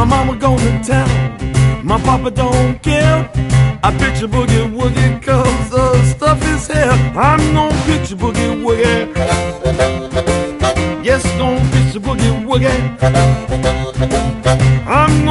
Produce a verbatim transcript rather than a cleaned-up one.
My mama gone to town, my papa don't care. I picture boogie woogie cause the stuff is here. I'm gonna picture boogie woogie. Yes, gonna picture boogie woogie. I'm